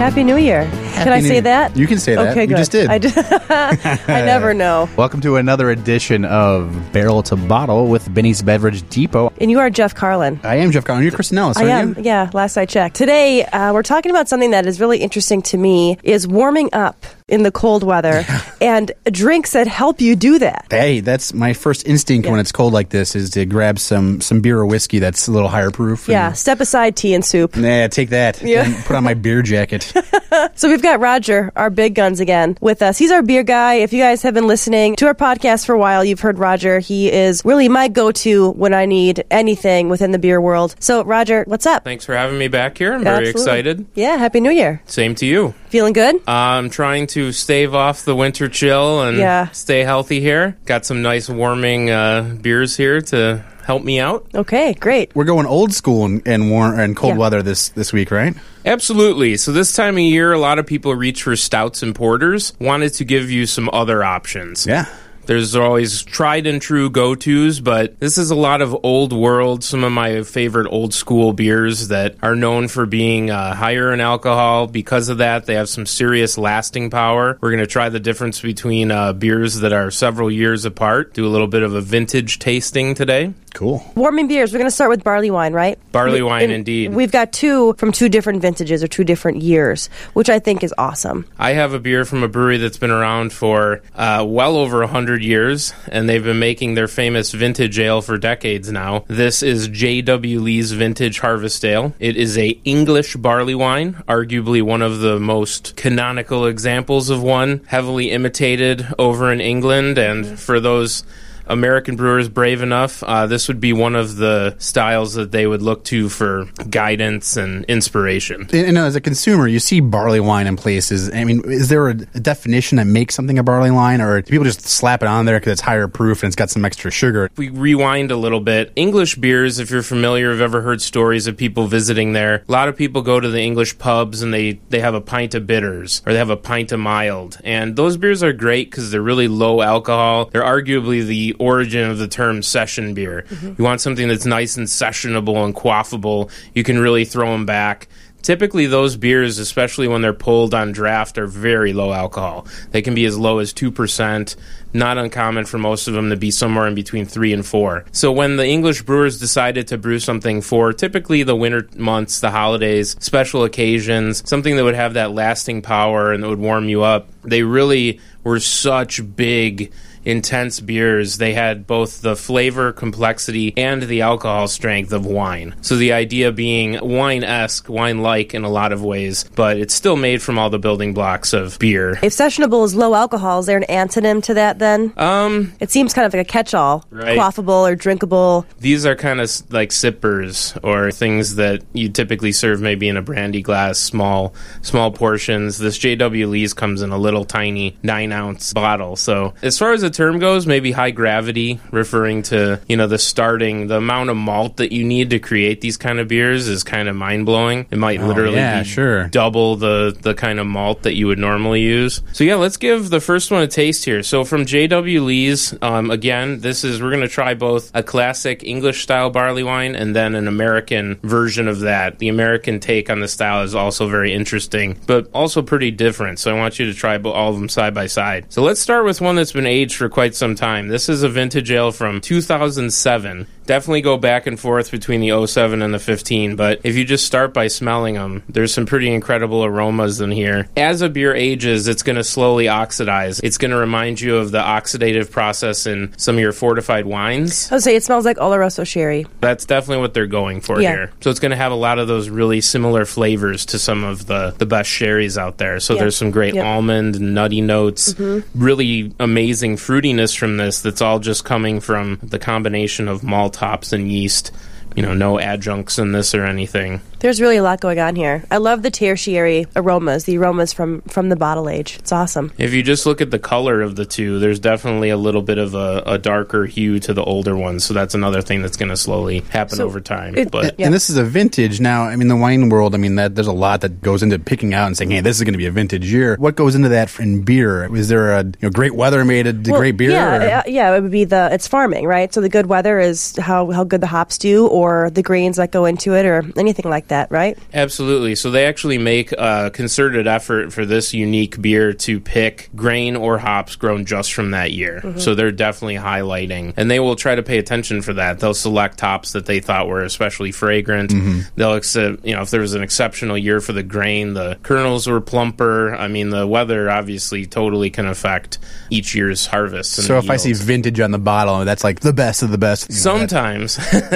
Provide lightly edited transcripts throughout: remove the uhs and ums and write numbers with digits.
Happy New Year. Can I say that? You can say that. Okay, good. You just did. I never know. Welcome to another edition of Barrel to Bottle with Benny's Beverage Depot. And you are Jeff Carlin. I am Jeff Carlin. You're Kristen Ellis, I am. you? Yeah, last I checked. Today, we're talking about something that is really interesting to me, is warming up in the cold weather and drinks that help you do that. Hey, that's my first instinct when it's cold like this, is to grab some beer or whiskey that's a little higher proof. Yeah, step aside tea and soup. Nah, take that. Yeah. And put on my beer jacket. So we've got Roger, our big guns again, with us. He's our beer guy. If you guys have been listening to our podcast for a while, you've heard Roger. He is really my go-to when I need anything within the beer world. So, Roger, what's up? Thanks for having me back here. I'm very excited. Yeah, Happy New Year. Same to you. Feeling good? I'm trying to stave off the winter chill and stay healthy here. Got some nice warming beers here to help me out. Okay, great. We're going old school and warm and cold weather this week, right? Absolutely. So this time of year, a lot of people reach for stouts and porters. Wanted to give you some other options. Yeah. There's always tried and true go-tos, but this is a lot of old world, some of my favorite old school beers that are known for being higher in alcohol. Because of that, they have some serious lasting power. We're going to try the difference between beers that are several years apart, do a little bit of a vintage tasting today. Cool. Warming beers. We're going to start with barley wine, right? Barley wine, indeed. We've got two from two different vintages or two different years, which I think is awesome. I have a beer from a brewery that's been around for well over 100 years, and they've been making their famous vintage ale for decades now. This is J.W. Lee's Vintage Harvest Ale. It is a English barley wine, arguably one of the most canonical examples of one, heavily imitated over in England, and for those American brewers brave enough, this would be one of the styles that they would look to for guidance and inspiration. And as a consumer, you see barley wine in places. I mean, is there a definition that makes something a barley wine, or do people just slap it on there because it's higher proof and it's got some extra sugar? If we rewind a little bit, English beers, if you're familiar, have ever heard stories of people visiting there, a lot of people go to the English pubs and they have a pint of bitters or they have a pint of mild. And those beers are great because they're really low alcohol. They're arguably the origin of the term session beer. You want something that's nice and sessionable and quaffable. You can really throw them back. Typically, those beers, especially when they're pulled on draft, are very low alcohol. They can be as low as 2%. Not uncommon for most of them to be somewhere in between 3 and 4. So when the English brewers decided to brew something for typically the winter months, the holidays, special occasions, something that would have that lasting power and that would warm you up, they really were such big, intense beers. They had both the flavor, complexity, and the alcohol strength of wine. So the idea being wine-esque, wine-like in a lot of ways, but it's still made from all the building blocks of beer. If sessionable is low alcohol, is there an antonym to that then? It seems kind of like a catch-all. Right. Quaffable or drinkable. These are kind of like sippers or things that you typically serve maybe in a brandy glass, small portions. This J.W. Lee's comes in a little tiny 9-ounce bottle. So as far as the term goes, maybe high gravity, referring to, the amount of malt that you need to create these kind of beers is kind of mind-blowing. It might literally be double the kind of malt that you would normally use. So yeah, let's give the first one a taste here. So from J.W. Lee's, again, we're going to try both a classic English-style barley wine and then an American version of that. The American take on the style is also very interesting, but also pretty different. So I want you to try all of them side by side. So let's start with one that's been aged for quite some time. This is a vintage ale from 2007. Definitely go back and forth between the 07 and the 15, but if you just start by smelling them, there's some pretty incredible aromas in here. As a beer ages, it's going to slowly oxidize. It's going to remind you of the oxidative process in some of your fortified wines. I would say it smells like Oloroso sherry. That's definitely what they're going for here. So it's going to have a lot of those really similar flavors to some of the best sherries out there. So there's some great almond and nutty notes, really amazing fruitiness from this that's all just coming from the combination of malt, hops, and yeast. No adjuncts in this or anything. There's really a lot going on here. I love the tertiary aromas, the aromas from the bottle age. It's awesome. If you just look at the color of the two, there's definitely a little bit of a darker hue to the older ones, so that's another thing that's going to slowly happen over time. And this is a vintage. Now, I mean, the wine world, there's a lot that goes into picking out and saying, hey, this is going to be a vintage year. What goes into that in beer? Is there a great weather made a great beer? Yeah, it would be it's farming, right? So the good weather is how good the hops do, or or the grains that go into it or anything like that, right? Absolutely. So they actually make a concerted effort for this unique beer to pick grain or hops grown just from that year. So they're definitely highlighting, and they will try to pay attention for that. They'll select hops that they thought were especially fragrant. They'll accept, if there was an exceptional year for the grain, the kernels were plumper. I mean, the weather obviously totally can affect each year's harvest. So if I see vintage on the bottle, that's like the best of the best. Sometimes.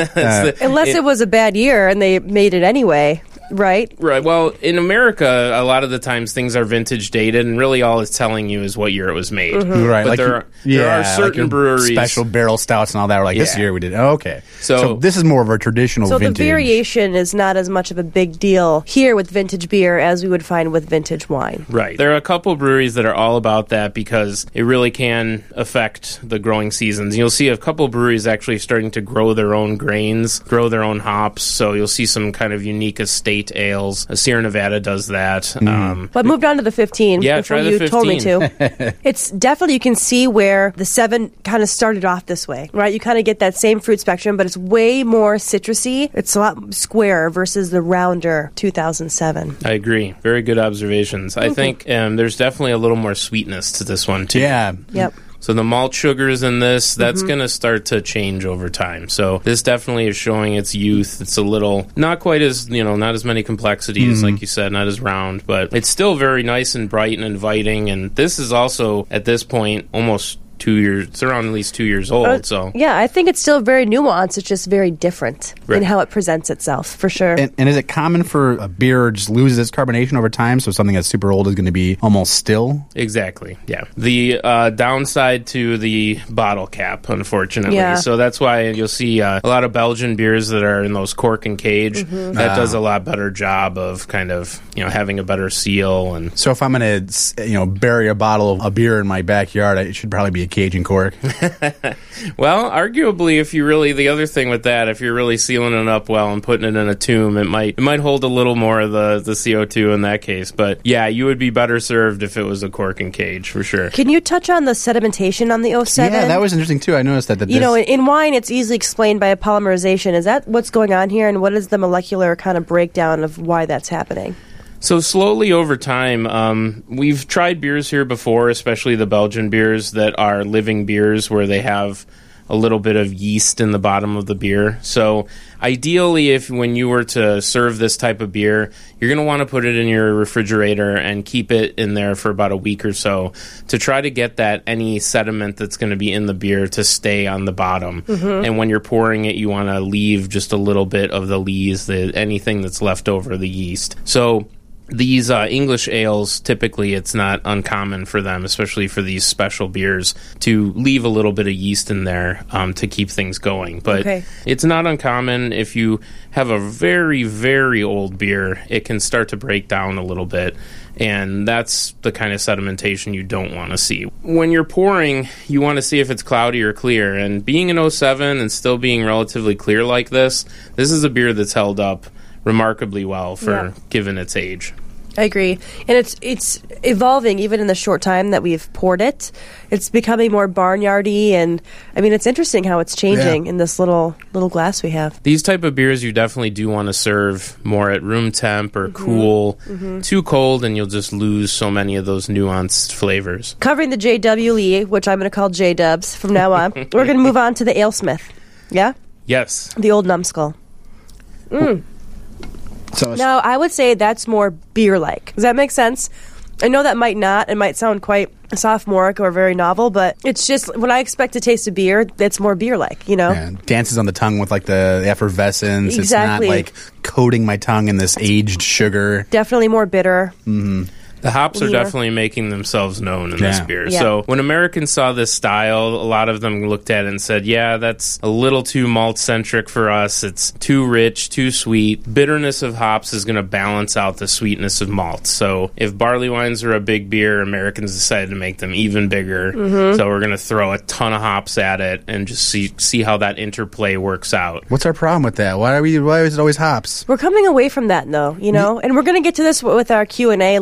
Unless it was a bad year and they made it anyway. Right. Well, in America, a lot of the times things are vintage dated, and really all it's telling you is what year it was made. Right. But there are certain breweries, special barrel stouts and all that. Are like this year we did. Oh, okay. So this is more of a traditional vintage. So the variation is not as much of a big deal here with vintage beer as we would find with vintage wine. Right. There are a couple breweries that are all about that because it really can affect the growing seasons. You'll see a couple breweries actually starting to grow their own grains, grow their own hops. So you'll see some kind of unique estate ales. Sierra Nevada does that. But moved on to the 15. Yeah, before try the you 15. told me to. It's definitely, you can see where the 7 kind of started off this way, right? You kind of get that same fruit spectrum, but it's way more citrusy. It's a lot squarer versus the rounder 2007. I agree. Very good observations. I think there's definitely a little more sweetness to this one, too. Yeah. Yep. So the malt sugars in this, that's going to start to change over time. So this definitely is showing its youth. It's a little, not quite as, not as many complexities, like you said, not as round, but it's still very nice and bright and inviting. And this is also, at this point, almost 2 years, it's around at least 2 years old. So yeah, I think it's still very nuanced. It's just very different in how it presents itself, for sure. And is it common for a beer just loses its carbonation over time? So something that's super old is going to be almost still? Exactly, yeah. The downside to the bottle cap, unfortunately. Yeah. So that's why you'll see a lot of Belgian beers that are in those cork and cage. That does a lot better job of kind of, having a better seal. And so if I'm going to, bury a bottle of beer in my backyard, it should probably be a cage and cork. Well, arguably, the other thing with that, if you're really sealing it up well and putting it in a tomb, it might hold a little more of the CO2 in that case. But yeah, you would be better served if it was a cork and cage, for sure. Can you touch on the sedimentation on the 07? Yeah, that was interesting too. I noticed that. In wine, it's easily explained by a polymerization. Is that what's going on here, and what is the molecular kind of breakdown of why that's happening? So slowly over time, we've tried beers here before, especially the Belgian beers that are living beers where they have a little bit of yeast in the bottom of the beer. So ideally, when you were to serve this type of beer, you're going to want to put it in your refrigerator and keep it in there for about a week or so to try to get any sediment that's going to be in the beer to stay on the bottom. And when you're pouring it, you want to leave just a little bit of the lees, anything that's left over, the yeast. So these English ales, typically it's not uncommon for them, especially for these special beers, to leave a little bit of yeast in there to keep things going. But it's not uncommon. If you have a very, very old beer, it can start to break down a little bit. And that's the kind of sedimentation you don't want to see. When you're pouring, you want to see if it's cloudy or clear. And being an 07 and still being relatively clear like this is a beer that's held up remarkably well for given its age. I agree. And it's evolving even in the short time that we've poured it. It's becoming more barnyardy, and I mean, it's interesting how it's changing in this little glass we have. These type of beers you definitely do want to serve more at room temp or cool. Too cold and you'll just lose so many of those nuanced flavors. Covering the J.W. Lee, which I'm going to call J-Dubs from now on, we're going to move on to the AleSmith. Yeah? Yes. The old numbskull. So now, I would say that's more beer-like. Does that make sense? I know that might not. It might sound quite sophomoric or very novel, but it's just when I expect to taste a beer, it's more beer-like, Yeah, dances on the tongue with like the effervescence. Exactly. It's not like coating my tongue in this aged sugar. Definitely more bitter. The hops are definitely making themselves known in this beer. Yeah. So when Americans saw this style, a lot of them looked at it and said, yeah, that's a little too malt-centric for us. It's too rich, too sweet. Bitterness of hops is going to balance out the sweetness of malt. So if barley wines are a big beer, Americans decided to make them even bigger. So we're going to throw a ton of hops at it and just see how that interplay works out. What's our problem with that? Why is it always hops? We're coming away from that, though, and we're going to get to this with our Q&A a little bit later.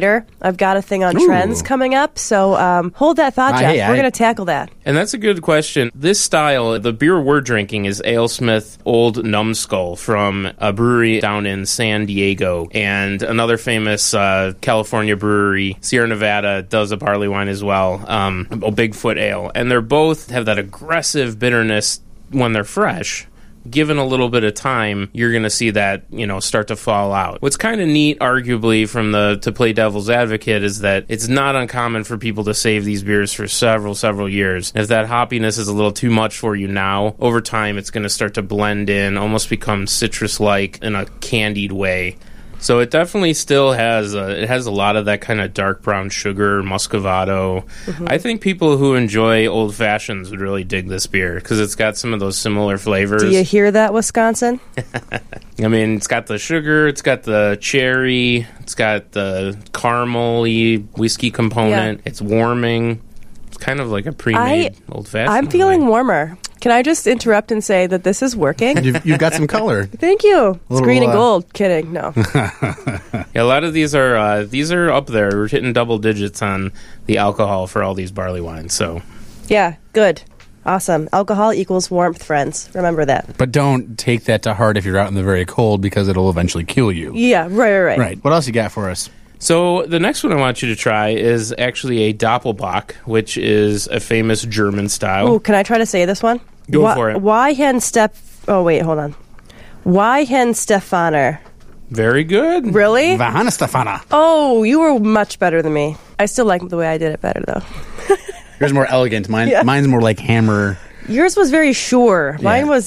later. I've got a thing on Ooh. trends coming up, so hold that thought, Jeff. We're going to tackle that. And that's a good question. This style, the beer we're drinking is AleSmith Old Numbskull from a brewery down in San Diego. And another famous California brewery, Sierra Nevada, does a barley wine as well, a Bigfoot Ale. And they both have that aggressive bitterness when they're fresh. Given a little bit of time, you're going to see that, start to fall out. What's kind of neat, arguably, to play devil's advocate, is that it's not uncommon for people to save these beers for several years. If that hoppiness is a little too much for you now, over time it's going to start to blend in, almost become citrus-like in a candied way. So it definitely still has a lot of that kind of dark brown sugar, muscovado. Mm-hmm. I think people who enjoy old fashions would really dig this beer because it's got some of those similar flavors. Do you hear that, Wisconsin? I mean, it's got the sugar, it's got the cherry, it's got the caramel-y whiskey component. Yeah. It's warming. It's kind of like a pre-made old-fashioned. I'm feeling warmer. Can I just interrupt and say that this is working? You've got some color. Thank you. It's green and gold. Kidding. No. Yeah, a lot of these are up there. We're hitting double digits on the alcohol for all these barley wines. So, yeah, good. Awesome. Alcohol equals warmth, friends. Remember that. But don't take that to heart if you're out in the very cold because it'll eventually kill you. Yeah, right. Right. What else you got for us? So the next one I want you to try is actually a Doppelbock, which is a famous German style. Oh, can I try to say this one? Go for it. Weihenstephaner. Very good. Really? Weihenstephaner. Oh, you were much better than me. I still like the way I did it better, though. Yours more elegant. Mine's more like hammer. Yours was very sure. Mine was,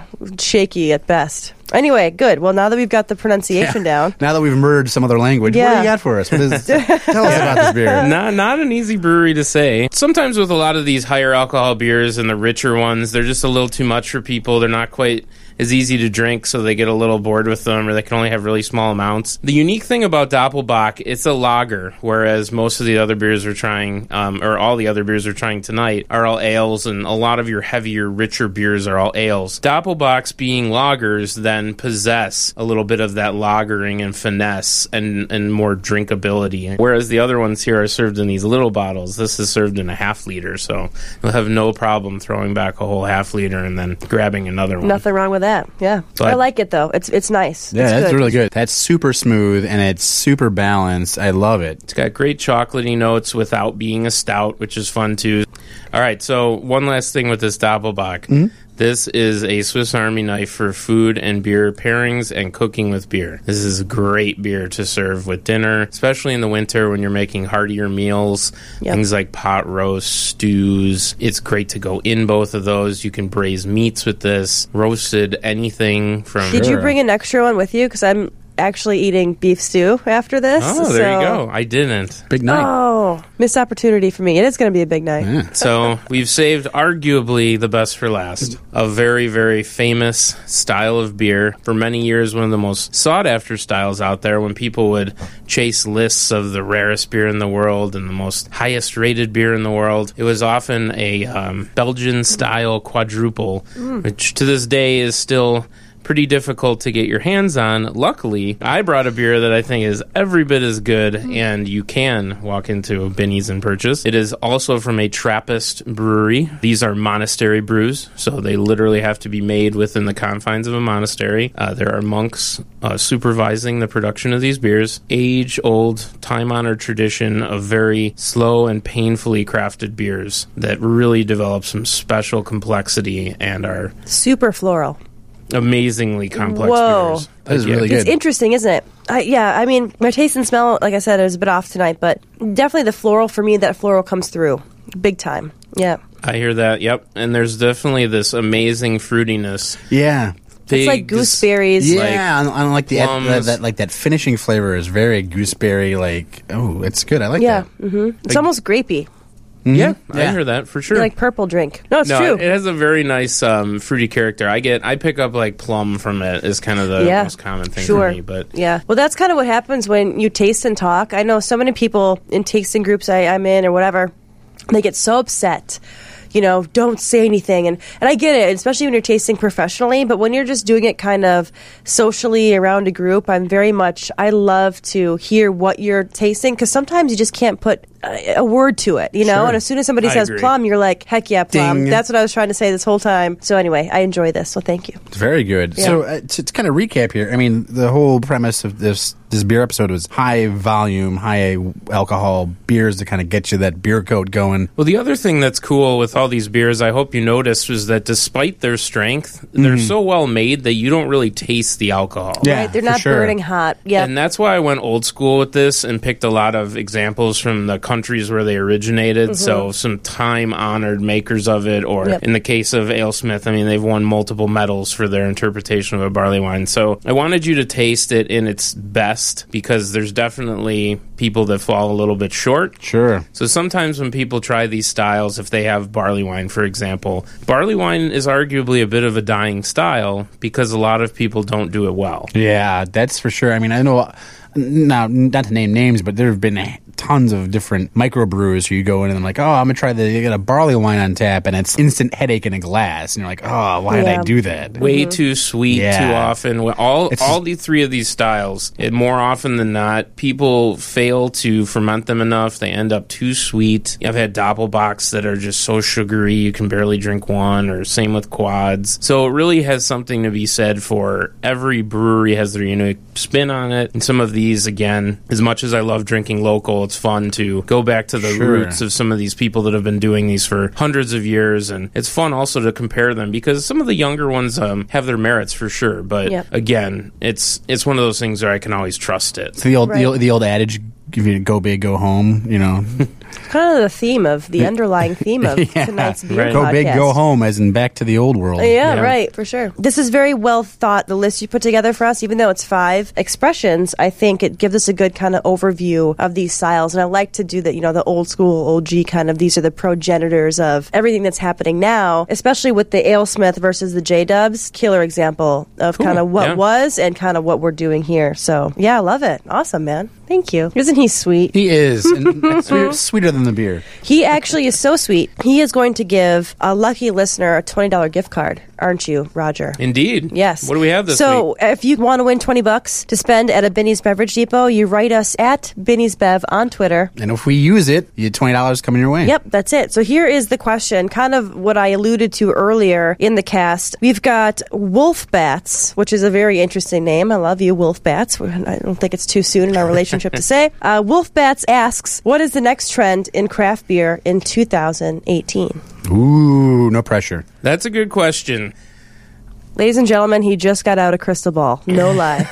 shaky at best. Anyway, good. Well, now that we've got the pronunciation down. Now that we've merged some other language, what do you got for us? Tell us about this beer. Not an easy brewery to say. Sometimes with a lot of these higher alcohol beers and the richer ones, they're just a little too much for people. They're not quite as easy to drink, so they get a little bored with them, or they can only have really small amounts. The unique thing about Doppelbock, it's a lager, whereas most of the other beers we're trying, or all the other beers we're trying tonight, are all ales, and a lot of your heavier, richer beers are all ales. Doppelbocks, being lagers, then possess a little bit of that lagering and finesse and more drinkability. Whereas the other ones here are served in these little bottles. This is served in a half liter, so you'll have no problem throwing back a whole half liter and then grabbing another one. Nothing wrong with that. Yeah. But I like it, though. It's nice. Yeah, that's really good. That's super smooth, and it's super balanced. I love it. It's got great chocolatey notes without being a stout, which is fun, too. All right, so one last thing with this Doppelbock. Mm-hmm. This is a Swiss Army knife for food and beer pairings and cooking with beer. This is a great beer to serve with dinner, especially in the winter when you're making heartier meals, things like pot roast, stews. It's great to go in both of those. You can braise meats with this, roasted anything from... Did you bring an extra one with you? Because I'm actually eating beef stew after this. Oh, there you go. I didn't. Big night. Oh, missed opportunity for me. It is going to be a big night. Yeah. So we've saved arguably the best for last. A very, very famous style of beer. For many years, one of the most sought-after styles out there when people would chase lists of the rarest beer in the world and the most highest-rated beer in the world. It was often a Belgian-style quadruple, which to this day is still pretty difficult to get your hands on. Luckily, I brought a beer that I think is every bit as good, and you can walk into Binny's and purchase. It is also from a Trappist brewery. These are monastery brews, so they literally have to be made within the confines of a monastery. There are monks supervising the production of these beers. Age-old, time-honored tradition of very slow and painfully crafted beers that really develop some special complexity and are super floral. Amazingly complex beers. That is really good. It's interesting, isn't it? I mean, my taste and smell, like I said, is a bit off tonight, but definitely the floral, for me, that floral comes through big time. Yeah. I hear that, yep. And there's definitely this amazing fruitiness. Yeah. It's like gooseberries. Yeah, I like that finishing flavor is very gooseberry, it's good. I like that. Yeah, it's almost grapey. Mm-hmm. Yeah, I hear that for sure. Like purple drink. No, it's true. It has a very nice fruity character. I pick up like plum from it is kind of the most common thing for me. But yeah, well, that's kind of what happens when you taste and talk. I know so many people in tasting groups I'm in or whatever, they get so upset. don't say anything. And I get it, especially when you're tasting professionally, but when you're just doing it kind of socially around a group, I love to hear what you're tasting, because sometimes you just can't put a word to it, Sure. And as soon as somebody I says agree. plum, you're like, heck yeah, plum. Ding. That's what I was trying to say this whole time. So anyway, I enjoy this, so thank you. It's very good. Yeah. So to kind of recap here, I mean, the whole premise of this beer episode was high volume, high alcohol beers to kind of get you that beer coat going. Well, the other thing that's cool with all these beers, I hope you noticed, was that despite their strength, they're so well made that you don't really taste the alcohol. Yeah, Right? They're for not sure. burning hot. Yeah. And that's why I went old school with this and picked a lot of examples from the countries where they originated. So some time-honored makers of it, or Yep. in the case of AleSmith, I mean, they've won multiple medals for their interpretation of a barley wine. So I wanted you to taste it in its best, because there's definitely people that fall a little bit short. Sure. So sometimes when people try these styles, if they have barley wine, for example, barley wine is arguably a bit of a dying style because a lot of people don't do it well. Yeah, that's for sure. I mean, I know, now, not to name names, but there have been tons of different microbrewers who you go in and I'm like, oh, I'm going to try you get a barley wine on tap, and it's instant headache in a glass. And you're like, oh, why did I Yeah. do that? Way too sweet Yeah. too often. All the three of these styles, more often than not, people fail to ferment them enough. They end up too sweet. I've had Doppelbocks that are just so sugary you can barely drink one, or same with quads. So it really has something to be said for every brewery has their unique spin on it. And some of these, again, as much as I love drinking local, it's fun to go back to the Sure. roots of some of these people that have been doing these for hundreds of years. And it's fun also to compare them, because some of the younger ones have their merits for sure. But Yep. again, it's one of those things where I can always trust it. It's the old, Right. the old adage, if you go big, go home, Kind of the theme of the underlying theme of Yeah. tonight's beer Right. Go big, podcast. go home, as in back to the old world. Yeah, Yeah. right, for sure. This is very well thought, the list you put together for us. Even though it's 5 expressions, I think it gives us a good kind of overview of these styles. And I like to do that, the old school, old G kind of, these are the progenitors of everything that's happening now, especially with the AleSmith versus the J-Dubs. Killer example of Cool. kind of what Yeah. was and kind of what we're doing here. So, yeah, I love it. Awesome, man. Thank you. Isn't he sweet? He is. And that's sweeter than the beer. He actually is so sweet. He is going to give a lucky listener a $20 gift card, aren't you, Roger? Indeed. Yes. What do we have this so, week? if you want to win $20 to spend at a Binny's Beverage Depot, you write us at Binny's Bev on Twitter. And if we use it, you get $20 coming your way. Yep, that's it. So here is the question, kind of what I alluded to earlier in the cast. We've got Wolf Bats, which is a very interesting name. I love you, Wolf Bats. I don't think it's too soon in our relationship to say. Wolf Bats asks, what is the next trend in craft beer in 2018? Ooh, no pressure. That's a good question. Ladies and gentlemen, he just got out a crystal ball. No lie.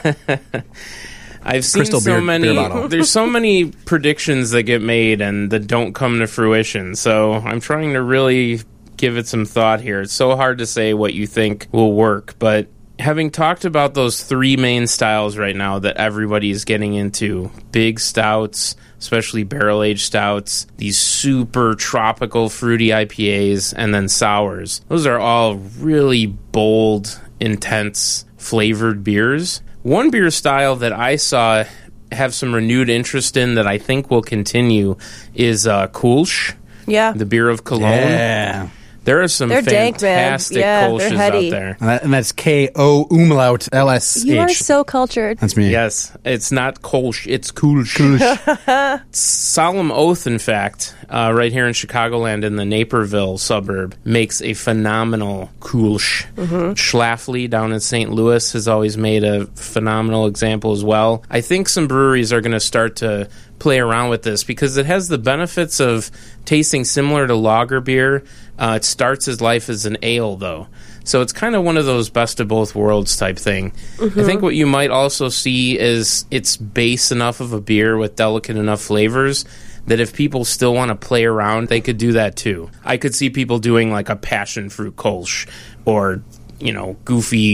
I've seen Crystal so beer many. bottle. There's so many predictions that get made and that don't come to fruition. So I'm trying to really give it some thought here. It's so hard to say what you think will work, but having talked about those 3 main styles right now that everybody is getting into, big stouts, especially barrel-aged stouts, these super tropical fruity IPAs, and then sours. Those are all really bold, intense, flavored beers. One beer style that I saw have some renewed interest in that I think will continue is Kolsch, Yeah. the beer of Cologne. Yeah. There are some They're dank, man. fantastic Yeah, they're Kolsches heady. out there. And that's K-O umlaut L-S-H. You are so cultured. That's me. Yes, it's not Kolsch, it's Kulsch. Solemn Oath, in fact, right here in Chicagoland in the Naperville suburb, makes a phenomenal Kulsch. Schlafly down in St. Louis has always made a phenomenal example as well. I think some breweries are going to start to play around with this because it has the benefits of tasting similar to lager beer. It starts its life as an ale, though. So it's kind of one of those best of both worlds type thing. I think what you might also see is it's base enough of a beer with delicate enough flavors that if people still want to play around, they could do that too. I could see people doing like a passion fruit Kolsch or, goofy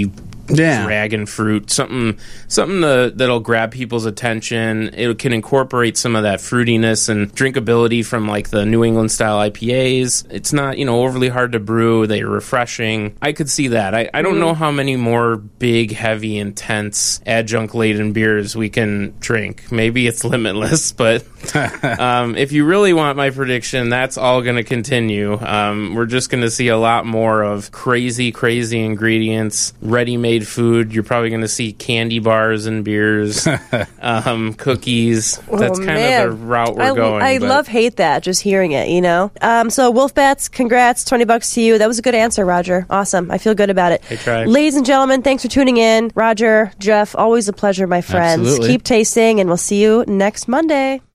dragon fruit, something that'll grab people's attention. It can incorporate some of that fruitiness and drinkability from like the New England style IPAs. It's not, overly hard to brew. They're refreshing. I could see that. I don't know how many more big, heavy, intense, adjunct-laden beers we can drink. Maybe it's limitless, but if you really want my prediction, that's all going to continue. We're just going to see a lot more of crazy ingredients, ready-made food. You're probably going to see candy bars and beers, cookies. That's kind of the route we're going. I love-hate that, just hearing it, So Wolfbats, congrats, $20 to you. That was a good answer, Roger. Awesome. I feel good about it. I tried. Ladies and gentlemen, thanks for tuning in. Roger, Jeff, always a pleasure, my friends. Absolutely. Keep tasting, and we'll see you next Monday.